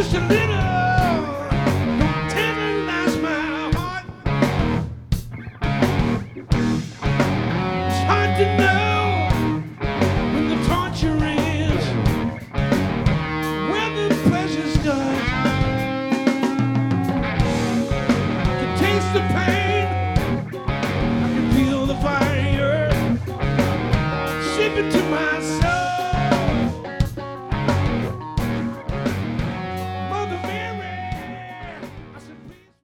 just a little, don't tenderize my heart. It's hard to know when the torture ends, when the pleasure starts. You can taste the pain.